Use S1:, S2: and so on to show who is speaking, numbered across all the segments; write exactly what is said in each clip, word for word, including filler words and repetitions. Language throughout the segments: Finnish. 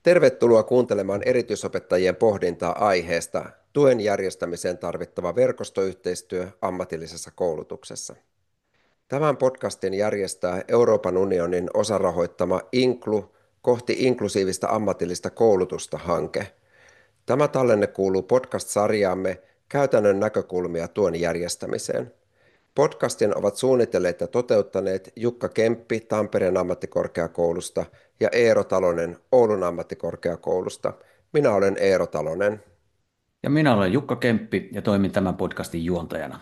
S1: Tervetuloa kuuntelemaan erityisopettajien pohdintaa aiheesta tuen järjestämiseen tarvittava verkostoyhteistyö ammatillisessa koulutuksessa. Tämän podcastin järjestää Euroopan unionin osarahoittama Inklu kohti inklusiivista ammatillista koulutusta -hanke. Tämä tallenne kuuluu podcast-sarjaamme Käytännön näkökulmia tuen järjestämiseen. Podcastin ovat suunnitelleet ja toteuttaneet Jukka Kemppi Tampereen ammattikorkeakoulusta ja Eero Talonen Oulun ammattikorkeakoulusta. Minä olen Eero Talonen.
S2: Ja minä olen Jukka Kemppi ja toimin tämän podcastin juontajana.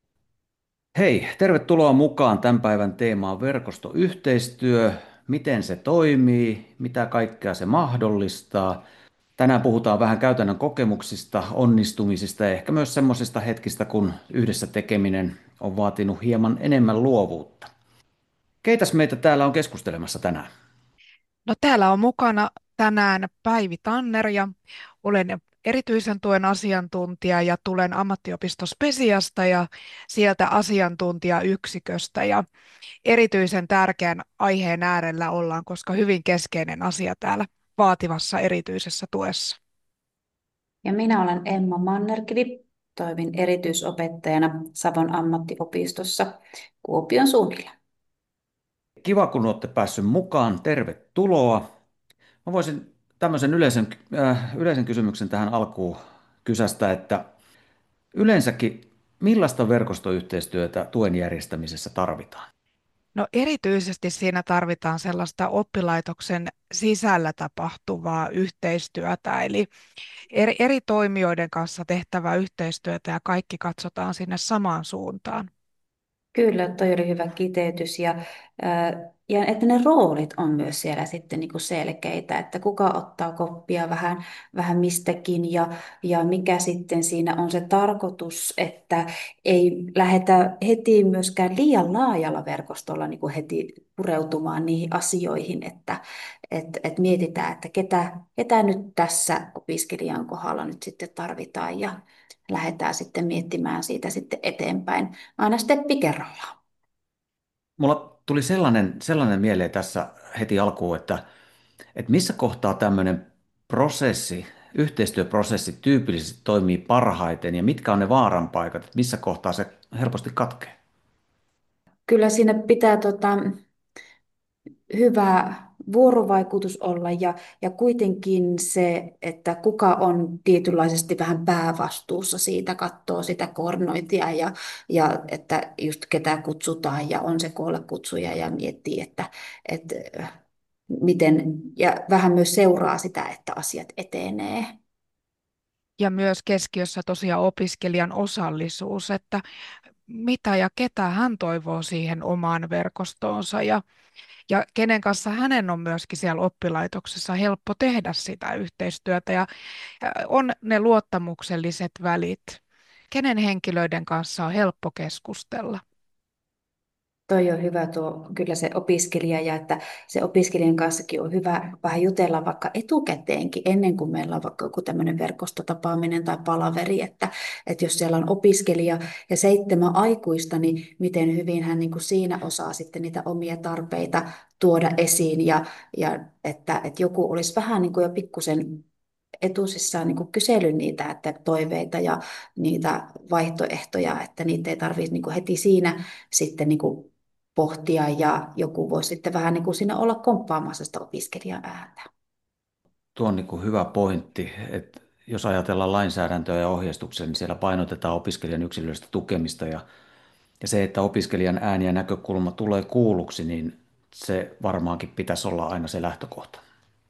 S2: Hei, tervetuloa mukaan tämän päivän teemaan verkostoyhteistyö, miten se toimii, mitä kaikkea se mahdollistaa. Tänään puhutaan vähän käytännön kokemuksista, onnistumisista ja ehkä myös semmoisista hetkistä, kun yhdessä tekeminen on vaatinut hieman enemmän luovuutta. Keitäs meitä täällä on keskustelemassa tänään?
S3: No täällä on mukana tänään Päivi Tanner ja olen erityisen tuen asiantuntija ja tulen ammattiopisto Spesiasta ja sieltä asiantuntijayksiköstä ja erityisen tärkeän aiheen äärellä ollaan, koska hyvin keskeinen asia täällä vaativassa erityisessä tuessa.
S4: Ja minä olen Emma Mannerkivi, toimin erityisopettajana Savon ammattiopistossa Kuopion suunnilla.
S2: Kiva, kun olette päässyt mukaan. Tervetuloa. Mä voisin tämmöisen yleisen, äh, yleisen kysymyksen tähän alkuun kysästä, että yleensäkin millaista verkostoyhteistyötä tuen järjestämisessä tarvitaan?
S3: No erityisesti siinä tarvitaan sellaista oppilaitoksen sisällä tapahtuvaa yhteistyötä, eli eri, eri toimijoiden kanssa tehtävää yhteistyötä ja kaikki katsotaan sinne samaan suuntaan.
S4: Kyllä, toi oli hyvä kiteytys ja, ää, ja että ne roolit on myös siellä sitten niin kuin selkeitä, että kuka ottaa koppia vähän, vähän mistäkin ja, ja mikä sitten siinä on se tarkoitus, että ei lähdetä heti myöskään liian laajalla verkostolla niin kuin heti pureutumaan niihin asioihin, että et, et mietitään, että ketä, ketä nyt tässä opiskelijan kohdalla nyt sitten tarvitaan ja lähdetään sitten miettimään siitä sitten eteenpäin aina steppi kerrallaan.
S2: Mulla tuli sellainen, sellainen mieleen tässä heti alkuun, että, että missä kohtaa tämmöinen prosessi, yhteistyöprosessi tyypillisesti toimii parhaiten ja mitkä on ne vaaranpaikat, että missä kohtaa se helposti katkeaa?
S4: Kyllä siinä pitää tota, hyvä vuorovaikutus olla ja, ja kuitenkin se, että kuka on tietynlaisesti vähän päävastuussa siitä, katsoo sitä koordinointia ja, ja että just ketä kutsutaan ja on se koolle kutsuja ja miettii, että, että miten, ja vähän myös seuraa sitä, että asiat etenee.
S3: Ja myös keskiössä tosiaan opiskelijan osallisuus, että mitä ja ketä hän toivoo siihen omaan verkostoonsa ja, ja kenen kanssa hänen on myöskin siellä oppilaitoksessa helppo tehdä sitä yhteistyötä ja ja on ne luottamukselliset välit, kenen henkilöiden kanssa on helppo keskustella.
S4: Toi on hyvä tuo, kyllä se opiskelija ja että se opiskelijan kanssakin on hyvä vähän jutella vaikka etukäteenkin ennen kuin meillä on vaikka joku tämmöinen verkostotapaaminen tai palaveri, että, että jos siellä on opiskelija ja seitsemän aikuista, niin miten hyvin hän niin kuin siinä osaa sitten niitä omia tarpeita tuoda esiin ja, ja että, että joku olisi vähän niin kuin jo pikkusen etusissaan niin kuin kysely niitä että toiveita ja niitä vaihtoehtoja, että niitä ei tarvitse niin kuin heti siinä sitten niin kuin pohtia ja joku voi sitten vähän niin kuin siinä olla komppaamassa sitä opiskelijan ääntä.
S2: Tuo on niin kuin hyvä pointti, että jos ajatellaan lainsäädäntöä ja ohjeistuksia, niin siellä painotetaan opiskelijan yksilöllistä tukemista ja, ja se, että opiskelijan ääni ja näkökulma tulee kuulluksi, niin se varmaankin pitäisi olla aina se lähtökohta.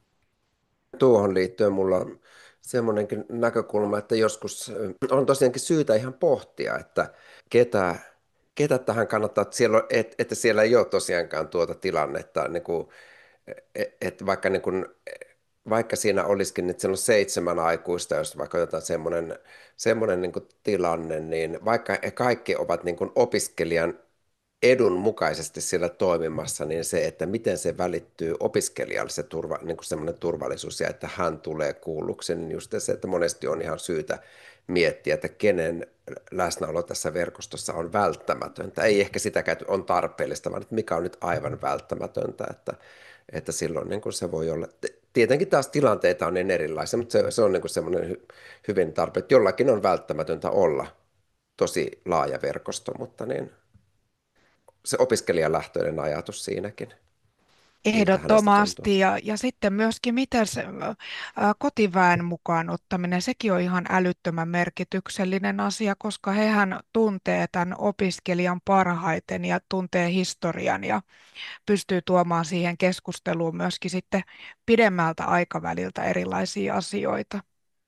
S1: Tuohon liittyen mulla on semmoinenkin näkökulma, että joskus on tosiaankin syytä ihan pohtia, että ketä, ketä tähän kannattaa, että siellä, on, et, että siellä ei ole tosiaankaan tuota tilannetta, niin kuin, että vaikka niin kuin vaikka siinä olisikin, että siellä on seitsemän aikuista, jos vaikka otetaan semmoinen, semmoinen niin kuin tilanne, niin vaikka he kaikki ovat niin kuin opiskelijan edun mukaisesti siellä toimimassa, niin se, että miten se välittyy opiskelijalle se turva, niin kuin semmoinen turvallisuus ja että hän tulee kuulluksi, niin just se, että monesti on ihan syytä miettiä, että kenen läsnäolo tässä verkostossa on välttämätöntä. Ei ehkä sitäkään, että on tarpeellista, vaan että mikä on nyt aivan välttämätöntä, että, että silloin niin kuin se voi olla. tietenkin taas tilanteita on niin erilaisia, mutta se, se on niin kuin semmoinen hy, hyvin tarpeen, että jollakin on välttämätöntä olla tosi laaja verkosto, mutta niin, se opiskelijalähtöinen ajatus siinäkin, miltä hänestä tuntuu.
S3: Ehdottomasti ja, ja sitten myöskin miten se ä, kotiväen mukaan ottaminen, sekin on ihan älyttömän merkityksellinen asia, koska hehän tuntee tämän opiskelijan parhaiten ja tuntee historian ja pystyy tuomaan siihen keskusteluun myöskin sitten pidemmältä aikaväliltä erilaisia asioita.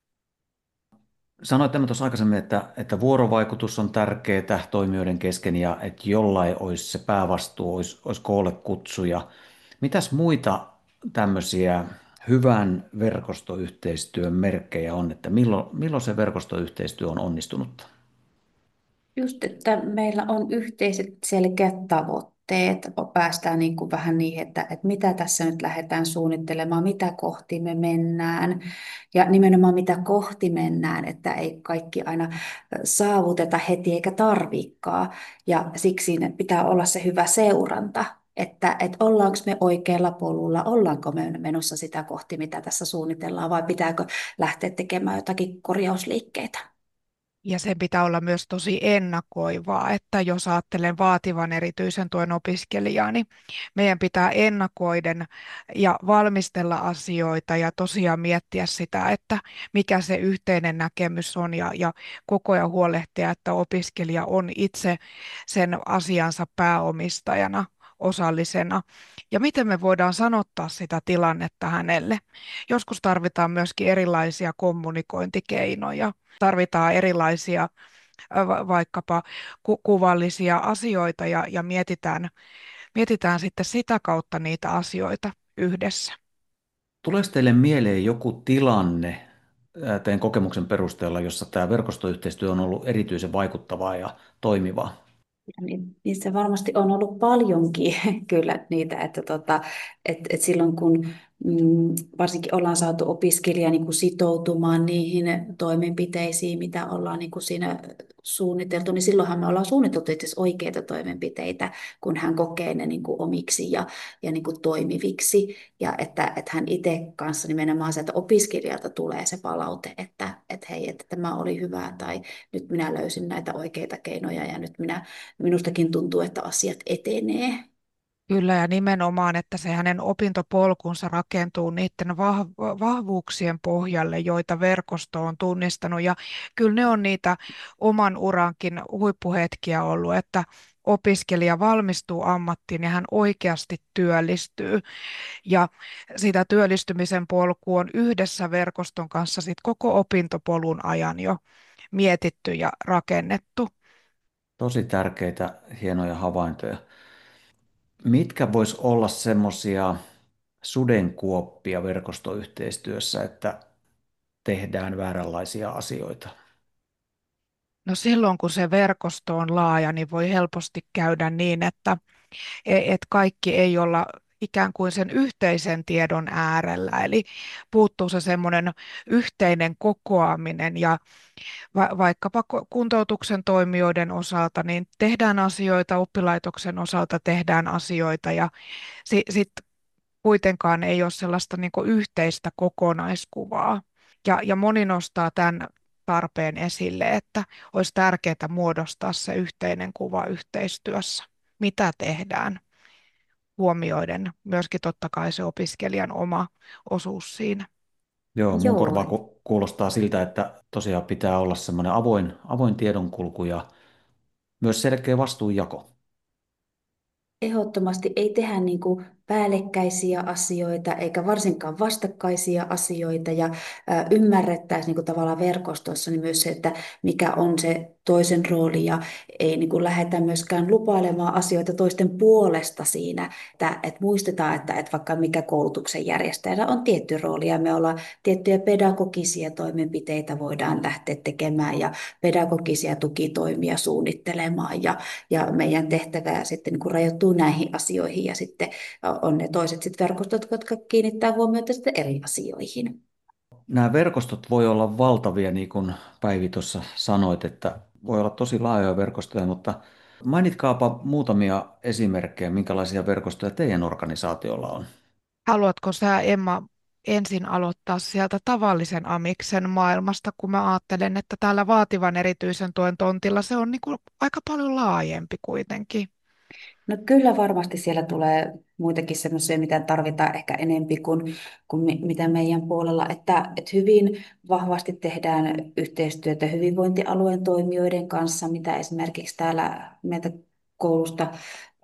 S2: Sanoit tämä tuossa aikaisemmin, että, että vuorovaikutus on tärkeää toimijoiden kesken ja että jollain olisi se päävastuu, olisi, olisi koolle kutsuja. Mitäs muita tämmöisiä hyvän verkostoyhteistyön merkkejä on, että milloin, milloin se verkostoyhteistyö on onnistunut?
S4: Just, että meillä on yhteiset selkeät tavoitteet. Päästään niin kuin vähän niihin, että, että mitä tässä nyt lähdetään suunnittelemaan, mitä kohti me mennään ja nimenomaan mitä kohti mennään, että ei kaikki aina saavuteta heti eikä tarvikaan. Ja siksi siinä pitää olla se hyvä seuranta, että, että ollaanko me oikealla polulla, ollaanko me menossa sitä kohti, mitä tässä suunnitellaan vai pitääkö lähteä tekemään jotakin korjausliikkeitä.
S3: Ja sen pitää olla myös tosi ennakoivaa, että jos ajattelen vaativan erityisen tuen opiskelijaa, niin meidän pitää ennakoiden ja valmistella asioita ja tosiaan miettiä sitä, että mikä se yhteinen näkemys on ja, ja koko ajan huolehtia, että opiskelija on itse sen asiansa pääomistajana, osallisena. Ja miten me voidaan sanottaa sitä tilannetta hänelle. Joskus tarvitaan myöskin erilaisia kommunikointikeinoja. Tarvitaan erilaisia ä, va- vaikkapa ku- kuvallisia asioita ja, ja mietitään, mietitään sitten sitä kautta niitä asioita yhdessä.
S2: Tuleeko teille mieleen joku tilanne ää, teidän kokemuksen perusteella, jossa tämä verkostoyhteistyö on ollut erityisen vaikuttavaa ja toimivaa?
S4: Niin, niissä varmasti on ollut paljonkin kyllä niitä, että tota, et, et silloin kun mm, varsinkin ollaan saatu opiskelija niin kuin sitoutumaan niihin toimenpiteisiin, mitä ollaan niin kuin siinä suunniteltu, niin silloinhan me ollaan suunniteltu itse asiassa oikeita toimenpiteitä, kun hän kokee ne niin kuin omiksi ja, ja niin kuin toimiviksi. Ja että, että hän itse kanssa nimenomaan sieltä opiskelijalta tulee se palaute, että, että hei, että tämä oli hyvä tai nyt minä löysin näitä oikeita keinoja ja nyt minä minustakin tuntuu, että asiat etenee.
S3: Kyllä, ja nimenomaan, että se hänen opintopolkunsa rakentuu niiden vah- vahvuuksien pohjalle, joita verkosto on tunnistanut. Ja kyllä ne on niitä oman urankin huippuhetkiä ollut, että opiskelija valmistuu ammattiin ja hän oikeasti työllistyy. Ja sitä työllistymisen polku on yhdessä verkoston kanssa sit koko opintopolun ajan jo mietitty ja rakennettu.
S2: Tosi tärkeitä, hienoja havaintoja. Mitkä vois olla semmoisia sudenkuoppia verkostoyhteistyössä, että tehdään vääränlaisia asioita?
S3: No silloin, kun se verkosto on laaja, niin voi helposti käydä niin, että e- et kaikki ei olla ikään kuin sen yhteisen tiedon äärellä. Eli puuttuu se semmoinen yhteinen kokoaminen ja va- vaikkapa ko- kuntoutuksen toimijoiden osalta, niin tehdään asioita, oppilaitoksen osalta tehdään asioita ja si- sit kuitenkaan ei ole sellaista niin kuin yhteistä kokonaiskuvaa. Ja, ja moni nostaa tämän tarpeen esille, että olisi tärkeää muodostaa se yhteinen kuva yhteistyössä. Mitä tehdään, huomioiden myöskin totta kai se opiskelijan oma osuus siinä.
S2: Joo, mun
S4: Joo,
S2: korvaa ku- kuulostaa siltä, että tosiaan pitää olla semmoinen avoin, avoin tiedonkulku ja myös selkeä vastuunjako.
S4: ehdottomasti ei tehdä niin kuin päällekkäisiä asioita eikä varsinkaan vastakkaisia asioita ja ä, ymmärrettäisiin niin kuin tavallaan verkostossa niin myös se, että mikä on se toisen rooli ja ei niin kuin lähdetä myöskään lupailemaan asioita toisten puolesta siinä, että, että muistetaan, että, että vaikka mikä koulutuksen järjestäjällä on tietty rooli ja me ollaan tiettyjä pedagogisia toimenpiteitä voidaan lähteä tekemään ja pedagogisia tukitoimia suunnittelemaan ja ja meidän tehtävä sitten niin kuin rajoittuu näihin asioihin ja sitten on ne toiset sit verkostot, jotka kiinnittää huomiota sitten eri asioihin.
S2: Nämä verkostot voi olla valtavia, niin kuin Päivi tuossa sanoit, että voi olla tosi laajoja verkostoja, mutta mainitkaapa muutamia esimerkkejä, minkälaisia verkostoja teidän organisaatiolla on.
S3: Haluatko sä, Emma, ensin aloittaa sieltä tavallisen amiksen maailmasta, kun mä ajattelen, että täällä vaativan erityisen tuen tontilla se on niin kuin aika paljon laajempi kuitenkin.
S4: No kyllä varmasti siellä tulee muitakin semmoisia, mitä tarvitaan ehkä enempi kuin, kuin mi- mitä meidän puolella, että, että hyvin vahvasti tehdään yhteistyötä hyvinvointialueen toimijoiden kanssa, mitä esimerkiksi täällä meiltä koulusta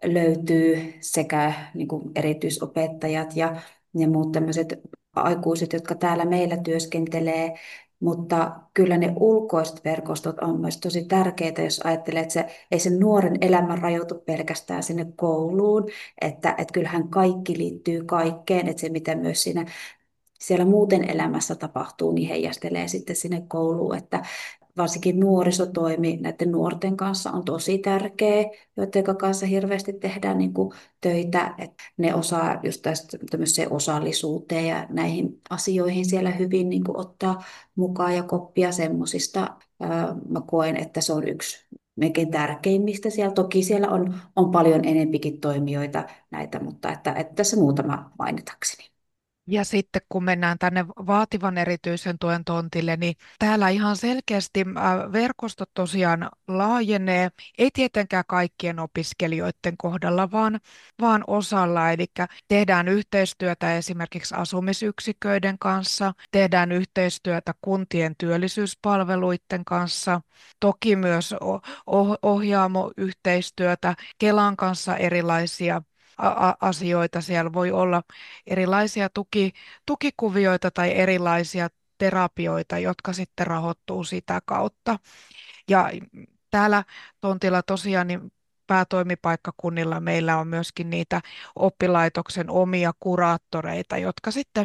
S4: löytyy sekä niin kuin erityisopettajat ja, ja muut tämmöiset aikuiset, jotka täällä meillä työskentelee, mutta kyllä ne ulkoiset verkostot on myös tosi tärkeitä, jos ajattelee, että se, ei sen nuoren elämä rajoitu pelkästään sinne kouluun, että, että kyllähän kaikki liittyy kaikkeen, että se mitä myös siinä siellä muuten elämässä tapahtuu, niin heijastelee sitten sinne kouluun, että varsinkin nuorisotoimi näiden nuorten kanssa on tosi tärkeä, joiden kanssa hirveästi tehdään niin kuin töitä, että ne osaa just tästä tämmöiseen osallisuuteen ja näihin asioihin siellä hyvin niin kuin ottaa mukaan ja koppia semmoisista. Mä koen, että se on yksi melkein tärkeimmistä siellä. Toki siellä on, on paljon enempikin toimijoita näitä, mutta että, että tässä muutama mainitakseni.
S3: Ja sitten kun mennään tänne vaativan erityisen tuen tontille, niin täällä ihan selkeästi äh, verkostot tosiaan laajenee, ei tietenkään kaikkien opiskelijoiden kohdalla, vaan, vaan osalla. Eli tehdään yhteistyötä esimerkiksi asumisyksiköiden kanssa, tehdään yhteistyötä kuntien työllisyyspalveluiden kanssa, toki myös o- oh- ohjaamo-yhteistyötä, Kelan kanssa erilaisia a- a- asioita. Siellä voi olla erilaisia tuki, tukikuvioita tai erilaisia terapioita, jotka sitten rahoittuu sitä kautta. Ja täällä tontilla tosiaan niin päätoimipaikkakunnilla meillä on myöskin niitä oppilaitoksen omia kuraattoreita, jotka sitten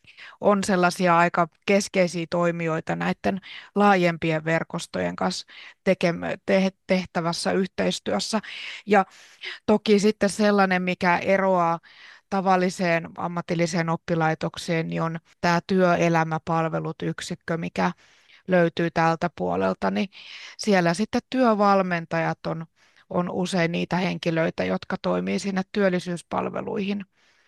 S3: on sellaisia aika keskeisiä toimijoita näiden laajempien verkostojen kanssa tekemä, te, tehtävässä yhteistyössä. Ja toki sitten sellainen, mikä eroaa tavalliseen ammatilliseen oppilaitokseen, niin on tämä työelämäpalvelut yksikkö, mikä löytyy tältä puolelta, niin siellä sitten työvalmentajat on, on usein niitä henkilöitä, jotka toimii sinne työllisyyspalveluihin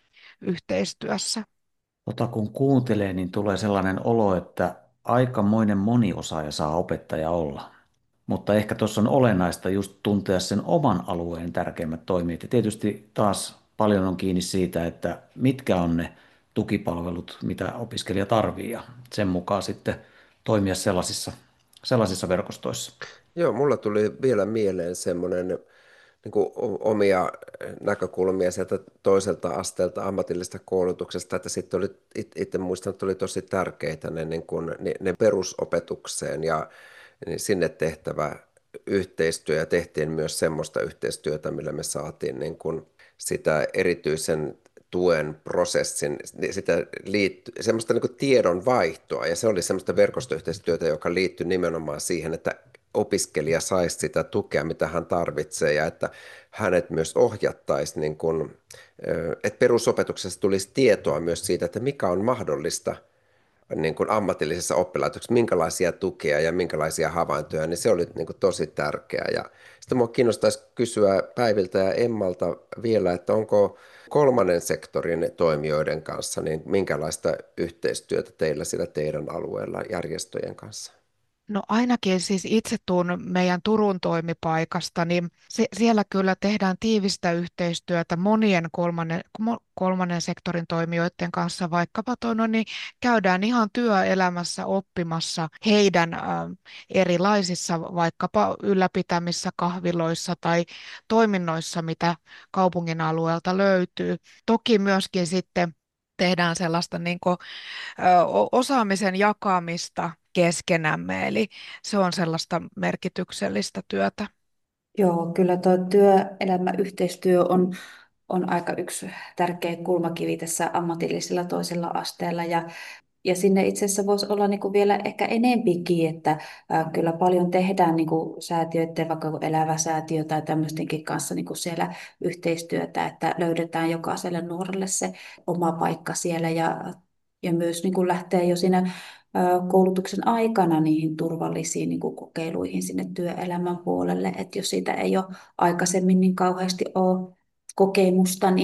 S3: yhteistyössä.
S2: Tota kun kuuntelee, niin tulee sellainen olo, että aikamoinen moniosaaja saa opettaja olla. Mutta ehkä tuossa on olennaista just tuntea sen oman alueen tärkeimmät toimijat. Ja tietysti taas paljon on kiinni siitä, että mitkä on ne tukipalvelut, mitä opiskelija tarvitsee, ja sen mukaan sitten toimia sellaisissa, sellaisissa verkostoissa.
S1: Joo, mulla tuli vielä mieleen semmoinen niin kuin o- omia näkökulmia sieltä toiselta asteelta ammatillisesta koulutuksesta, että sitten oli, it- itse muistan, että oli tosi tärkeitä ne, niin kuin, ne, ne perusopetukseen ja niin sinne tehtävä yhteistyö ja tehtiin myös semmoista yhteistyötä, millä me saatiin niin kuin sitä erityisen tuen prosessin, sitä liitty, semmoista niin kuin tiedon vaihtoa ja se oli semmoista verkostoyhteistyötä, joka liittyi nimenomaan siihen, että opiskelija saisi sitä tukea, mitä hän tarvitsee ja että hänet myös ohjattaisiin, niin kuin, että perusopetuksessa tulisi tietoa myös siitä, että mikä on mahdollista niin kuin ammatillisessa oppilaitoksessa, minkälaisia tukea ja minkälaisia havaintoja, niin se oli niin kuin tosi tärkeää. Ja sitten minua kiinnostaisi kysyä Päiviltä ja Emmalta vielä, että onko kolmannen sektorin toimijoiden kanssa, niin minkälaista yhteistyötä teillä sillä teidän alueella järjestöjen kanssa?
S3: No ainakin siis itse tuun meidän Turun toimipaikasta, niin se, siellä kyllä tehdään tiivistä yhteistyötä monien kolmannen, mo- kolmannen sektorin toimijoiden kanssa, vaikkapa toi, no niin käydään ihan työelämässä oppimassa heidän ä, erilaisissa vaikkapa ylläpitämissä kahviloissa tai toiminnoissa, mitä kaupungin alueelta löytyy. Toki myöskin sitten tehdään sellaista niin kuin ö, o- osaamisen jakamista keskenämme, eli se on sellaista merkityksellistä työtä.
S4: Joo, kyllä tuo työelämäyhteistyö on, on aika yksi tärkeä kulmakivi tässä ammatillisella toisella asteella ja ja sinne itse asiassa voisi olla niin kuin vielä ehkä enempikin, että ää, kyllä paljon tehdään niin kuin säätiöiden, vaikka joku Elävä säätiö tai tämmöistenkin kanssa niin kuin siellä yhteistyötä, että löydetään jokaiselle nuorelle se oma paikka siellä ja, ja myös niin kuin lähtee jo siinä ää, koulutuksen aikana niihin turvallisiin niin kuin kokeiluihin sinne työelämän puolelle, että jos siitä ei ole aikaisemmin niin kauheasti ole kokemusta, niin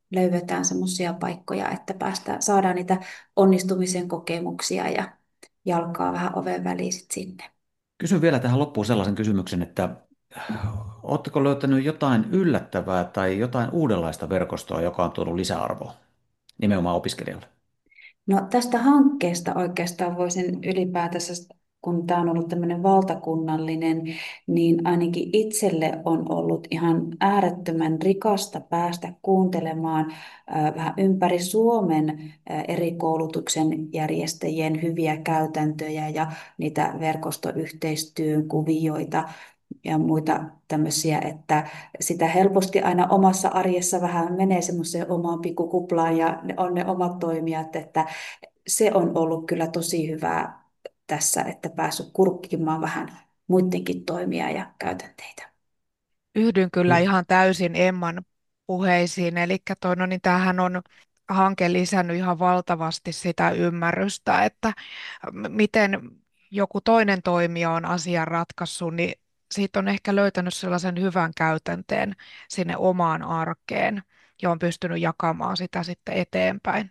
S4: löydetään semmoisia paikkoja, että päästään, saadaan niitä onnistumisen kokemuksia ja jalkaa vähän oven väliin sit sinne.
S2: Kysyn vielä tähän loppuun sellaisen kysymyksen, että oletteko löytänyt jotain yllättävää tai jotain uudenlaista verkostoa, joka on tuonut lisäarvoa nimenomaan opiskelijalle?
S4: No tästä hankkeesta oikeastaan voisin ylipäätänsä, kun tämä on ollut tämmöinen valtakunnallinen, niin ainakin itselle on ollut ihan äärettömän rikasta päästä kuuntelemaan äh, vähän ympäri Suomen äh, eri koulutuksen järjestäjien hyviä käytäntöjä ja niitä verkostoyhteistyön kuvioita ja muita tämmöisiä, että sitä helposti aina omassa arjessa vähän menee semmoiseen omaan pikkukuplaan ja ne on ne omat toimijat, että se on ollut kyllä tosi hyvää tässä, että päässyt kurkkimaan vähän muidenkin toimia ja käytänteitä.
S3: Yhdyn kyllä
S2: Hy-
S3: ihan täysin Emman puheisiin, eli toi, no niin tämähän on hanke lisännyt ihan valtavasti sitä ymmärrystä, että m- miten joku toinen toimija on asian ratkaissut, niin siitä on ehkä löytänyt sellaisen hyvän käytänteen sinne omaan arkeen ja on pystynyt jakamaan sitä sitten eteenpäin.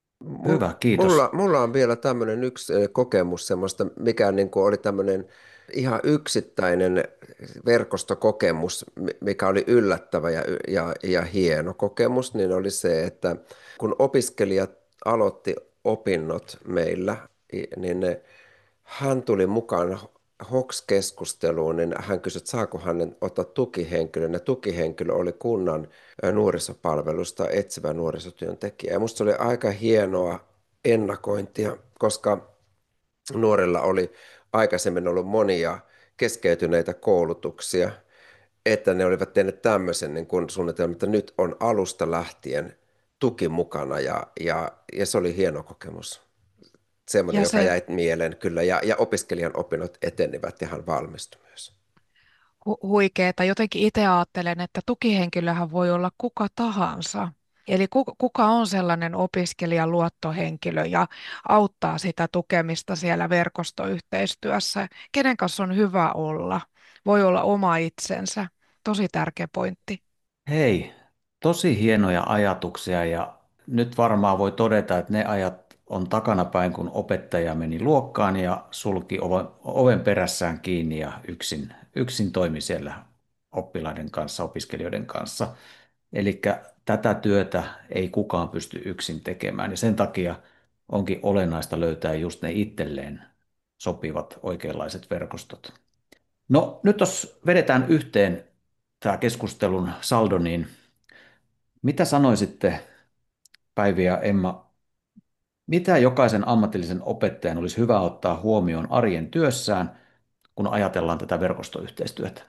S1: Mul-
S2: Hyvä, kiitos.
S1: Mulla, mulla on vielä tämmöinen yksi eh, kokemus semmoista, mikä niin kuin oli tämmöinen ihan yksittäinen verkostokokemus, mi- mikä oli yllättävä ja, ja, ja hieno kokemus, niin oli se, että kun opiskelijat aloitti opinnot meillä, i- niin ne, hän tuli mukaan H O X-keskusteluun, niin hän kysyi, että saako hänen ottaa tukihenkilön. Ja tukihenkilö oli kunnan ö, nuorisopalvelusta etsivä nuorisotyöntekijä. Ja musta se oli aika hienoa ennakointia, koska nuorilla oli aikaisemmin ollut monia keskeytyneitä koulutuksia, että ne olivat tehneet tämmöisen niin kuin suunnitelman, että nyt on alusta lähtien tuki mukana ja, ja, ja se oli hieno kokemus. Semmoinen,
S3: Ja
S1: joka
S3: se
S1: jäi mieleen kyllä ja, ja opiskelijan opinnot etenivät ja hän valmistui myös.
S3: hu- huikeeta. Jotenkin itse ajattelen, että tukihenkilöhän voi olla kuka tahansa. Eli ku- kuka on sellainen opiskelijan luottohenkilö ja auttaa sitä tukemista siellä verkostoyhteistyössä. Kenen kanssa on hyvä olla? Voi olla oma itsensä. Tosi tärkeä pointti.
S2: Hei, tosi hienoja ajatuksia ja nyt varmaan voi todeta, että ne ajat on takanapäin, kun opettaja meni luokkaan ja sulki oven, oven perässään kiinni ja yksin, yksin toimi siellä oppilaiden kanssa, opiskelijoiden kanssa. Eli tätä työtä ei kukaan pysty yksin tekemään ja sen takia onkin olennaista löytää just ne itselleen sopivat oikeanlaiset verkostot. No nyt jos vedetään yhteen tämä keskustelun saldo, niin mitä sanoisitte, Päivi ja Emma, mitä jokaisen ammatillisen opettajan olisi hyvä ottaa huomioon arjen työssään, kun ajatellaan tätä verkostoyhteistyötä?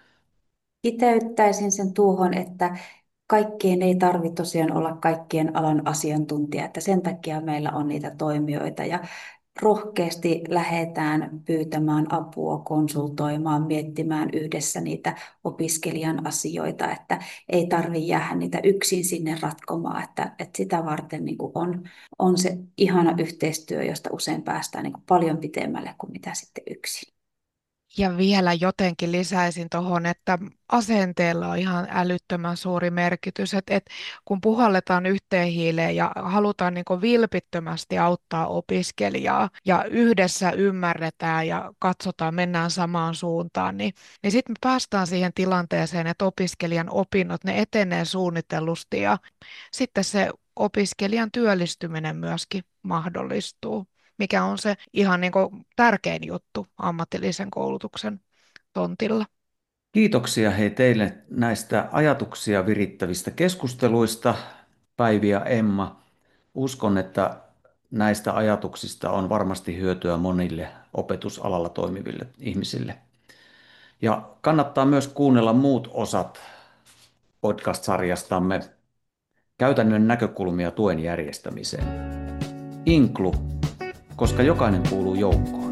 S4: Kiteyttäisin sen tuohon, että kaikkien ei tarvitse tosiaan olla kaikkien alan asiantuntija, että sen takia meillä on niitä toimijoita ja rohkeasti lähdetään pyytämään apua, konsultoimaan, miettimään yhdessä niitä opiskelijan asioita, että ei tarvitse jäädä niitä yksin sinne ratkomaan, että, että sitä varten niin kuin on, on se ihana yhteistyö, josta usein päästään niin kuin paljon pitemmälle kuin mitä sitten yksin.
S3: Ja vielä jotenkin lisäisin tuohon, että asenteella on ihan älyttömän suuri merkitys, että, että kun puhalletaan yhteen hiileen ja halutaan niin kuin vilpittömästi auttaa opiskelijaa ja yhdessä ymmärretään ja katsotaan, mennään samaan suuntaan, niin, niin sitten me päästään siihen tilanteeseen, että opiskelijan opinnot, ne etenee suunnitellusti ja sitten se opiskelijan työllistyminen myöskin mahdollistuu, mikä on se ihan niin kuin tärkein juttu ammatillisen koulutuksen tontilla.
S2: Kiitoksia hei teille näistä ajatuksia virittävistä keskusteluista, Päivi ja Emma. Uskon, että näistä ajatuksista on varmasti hyötyä monille opetusalalla toimiville ihmisille. Ja kannattaa myös kuunnella muut osat podcast-sarjastamme Käytännön näkökulmia tuen järjestämiseen. Inklu, koska jokainen kuuluu joukkoon.